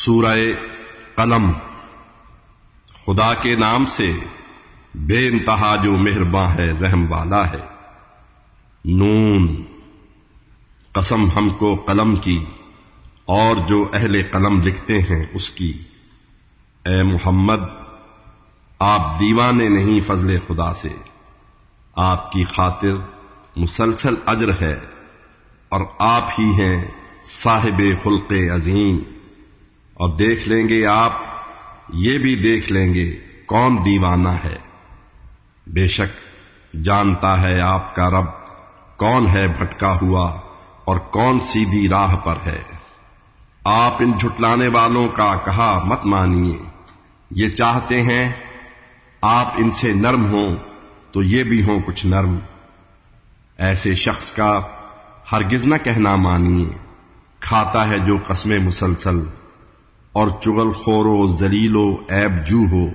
سورہ قلم۔ خدا کے نام سے بے انتہا جو مہرباں ہے رحم والا ہے۔ نون، قسم ہم کو قلم کی اور جو اہل قلم لکھتے ہیں اس کی۔ اے محمد، آپ دیوانے نہیں فضل خدا سے، آپ کی خاطر مسلسل اجر ہے، اور آپ ہی ہیں صاحب خلق عظیم۔ اور دیکھ لیں گے آپ، یہ بھی دیکھ لیں گے کون دیوانہ ہے۔ بے شک جانتا ہے آپ کا رب کون ہے بھٹکا ہوا اور کون سیدھی راہ پر ہے۔ آپ ان جھٹلانے والوں کا کہا مت مانیے، یہ چاہتے ہیں آپ ان سے نرم ہوں تو یہ بھی ہوں کچھ نرم۔ ایسے شخص کا ہرگز نہ کہنا مانیے، کھاتا ہے جو قسمیں مسلسل، اور چغل خور و ذلیل و عیب جو ہو۔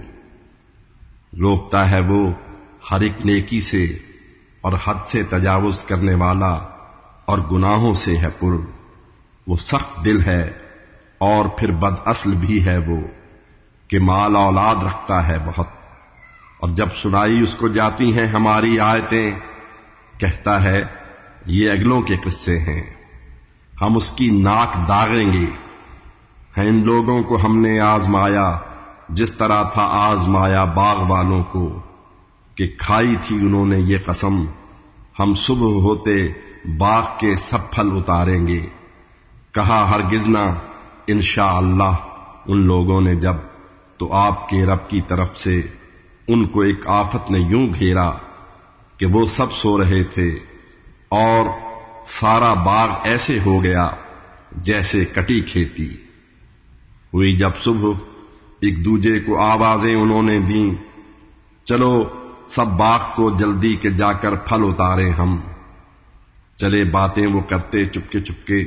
روکتا ہے وہ ہر ایک نیکی سے، اور حد سے تجاوز کرنے والا اور گناہوں سے ہے پر۔ وہ سخت دل ہے اور پھر بد اصل بھی ہے وہ، کہ مال اولاد رکھتا ہے بہت۔ اور جب سنائی اس کو جاتی ہیں ہماری آیتیں، کہتا ہے یہ اگلوں کے قصے ہیں، ہم اس کی ناک داغیں گے۔ ہیں ان لوگوں کو ہم نے آزمایا جس طرح تھا آزمایا باغ والوں کو، کہ کھائی تھی انہوں نے یہ قسم ہم صبح ہوتے باغ کے سب پھل اتاریں گے۔ کہا ہرگز نہ انشاءاللہ ان لوگوں نے جب، تو آپ کے رب کی طرف سے ان کو ایک آفت نے یوں گھیرا کہ وہ سب سو رہے تھے، اور سارا باغ ایسے ہو گیا جیسے کٹی کھیتی ہوئی۔ جب صبح ایک دوجے کو آوازیں انہوں نے دیں، چلو سب باغ کو جلدی کے جا کر پھل اتارے ہم۔ چلے باتیں وہ کرتے چپکے چپکے،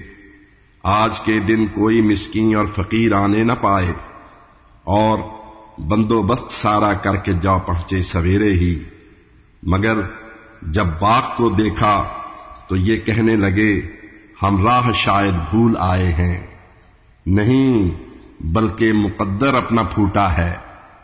آج کے دن کوئی مسکین اور فقیر آنے نہ پائے، اور بندوبست سارا کر کے جا پہنچے سویرے ہی۔ مگر جب باغ کو دیکھا تو یہ کہنے لگے ہم راہ شاید بھول آئے ہیں، نہیں بلکہ مقدر اپنا پھوٹا ہے۔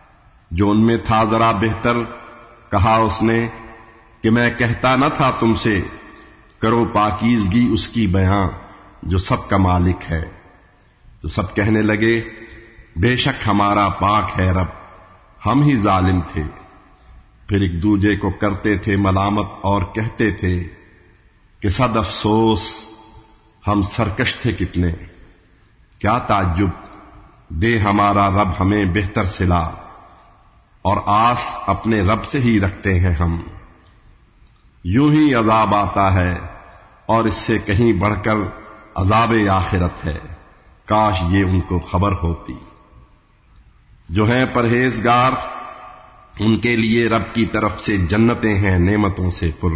جو ان میں تھا ذرا بہتر، کہا اس نے کہ میں کہتا نہ تھا تم سے، کرو پاکیزگی اس کی بیان جو سب کا مالک ہے۔ تو سب کہنے لگے بے شک ہمارا پاک ہے رب، ہم ہی ظالم تھے۔ پھر ایک دوجے کو کرتے تھے ملامت اور کہتے تھے کہ صد افسوس ہم سرکش تھے کتنے۔ کیا تعجب، دے ہمارا رب ہمیں بہتر صلا، اور آس اپنے رب سے ہی رکھتے ہیں ہم۔ یوں ہی عذاب آتا ہے، اور اس سے کہیں بڑھ کر عذاب آخرت ہے، کاش یہ ان کو خبر ہوتی۔ جو ہیں پرہیزگار ان کے لیے رب کی طرف سے جنتیں ہیں نعمتوں سے پر۔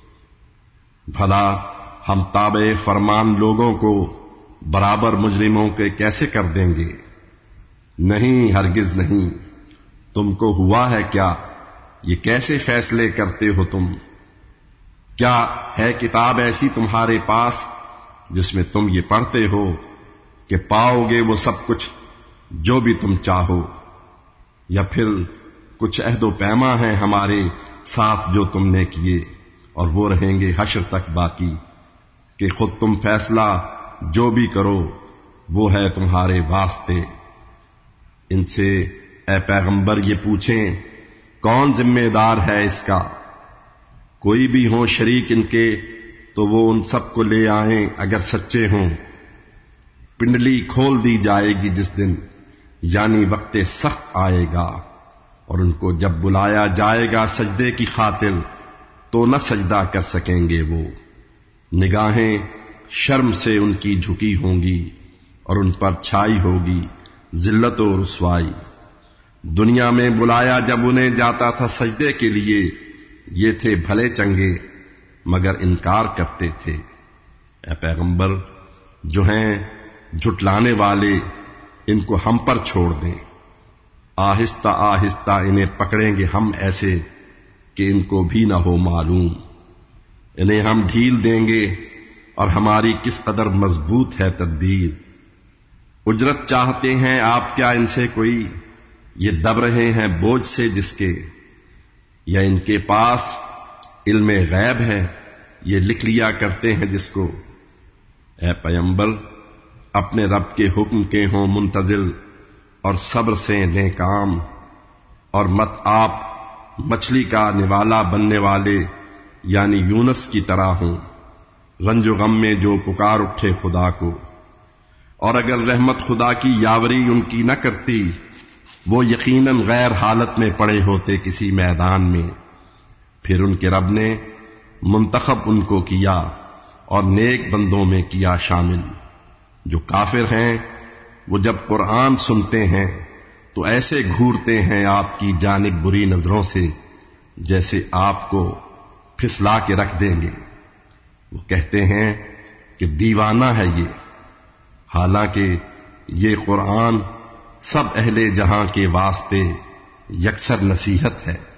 بھلا ہم تابع فرمان لوگوں کو برابر مجرموں کے کیسے کر دیں گے؟ نہیں ہرگز نہیں۔ تم کو ہوا ہے کیا؟ یہ کیسے فیصلے کرتے ہو تم؟ کیا ہے کتاب ایسی تمہارے پاس جس میں تم یہ پڑھتے ہو کہ پاؤ گے وہ سب کچھ جو بھی تم چاہو؟ یا پھر کچھ عہد و پیما ہیں ہمارے ساتھ جو تم نے کیے، اور وہ رہیں گے حشر تک باقی، کہ خود تم فیصلہ جو بھی کرو وہ ہے تمہارے واسطے۔ ان سے اے پیغمبر یہ پوچھیں کون ذمہ دار ہے اس کا؟ کوئی بھی ہوں شریک ان کے تو وہ ان سب کو لے آئیں اگر سچے ہوں۔ پنڈلی کھول دی جائے گی جس دن، یعنی وقت سخت آئے گا، اور ان کو جب بلایا جائے گا سجدے کی خاطر تو نہ سجدہ کر سکیں گے وہ۔ نگاہیں شرم سے ان کی جھکی ہوں گی، اور ان پر چھائی ہوگی ذلت و رسوائی۔ دنیا میں بلایا جب انہیں جاتا تھا سجدے کے لیے، یہ تھے بھلے چنگے مگر انکار کرتے تھے۔ اے پیغمبر، جو ہیں جھٹلانے والے ان کو ہم پر چھوڑ دیں، آہستہ آہستہ انہیں پکڑیں گے ہم ایسے کہ ان کو بھی نہ ہو معلوم۔ انہیں ہم ڈھیل دیں گے، اور ہماری کس قدر مضبوط ہے تدبیر۔ اجرت چاہتے ہیں آپ کیا ان سے کوئی؟ یہ دب رہے ہیں بوجھ سے جس کے، یا ان کے پاس علم غیب ہے یہ لکھ لیا کرتے ہیں جس کو۔ اے پیغمبر اپنے رب کے حکم کے ہوں منتظر اور صبر سے لیں کام، اور مت آپ مچھلی کا نوالا بننے والے یعنی یونس کی طرح ہوں، رنج و غم میں جو پکار اٹھے خدا کو۔ اور اگر رحمت خدا کی یاوری ان کی نہ کرتی، وہ یقیناً غیر حالت میں پڑے ہوتے کسی میدان میں۔ پھر ان کے رب نے منتخب ان کو کیا اور نیک بندوں میں کیا شامل۔ جو کافر ہیں وہ جب قرآن سنتے ہیں تو ایسے گھورتے ہیں آپ کی جانب بری نظروں سے جیسے آپ کو پھسلا کے رکھ دیں گے۔ وہ کہتے ہیں کہ دیوانہ ہے یہ، حالانکہ یہ قرآن سب اہل جہاں کے واسطے یکسر نصیحت ہے۔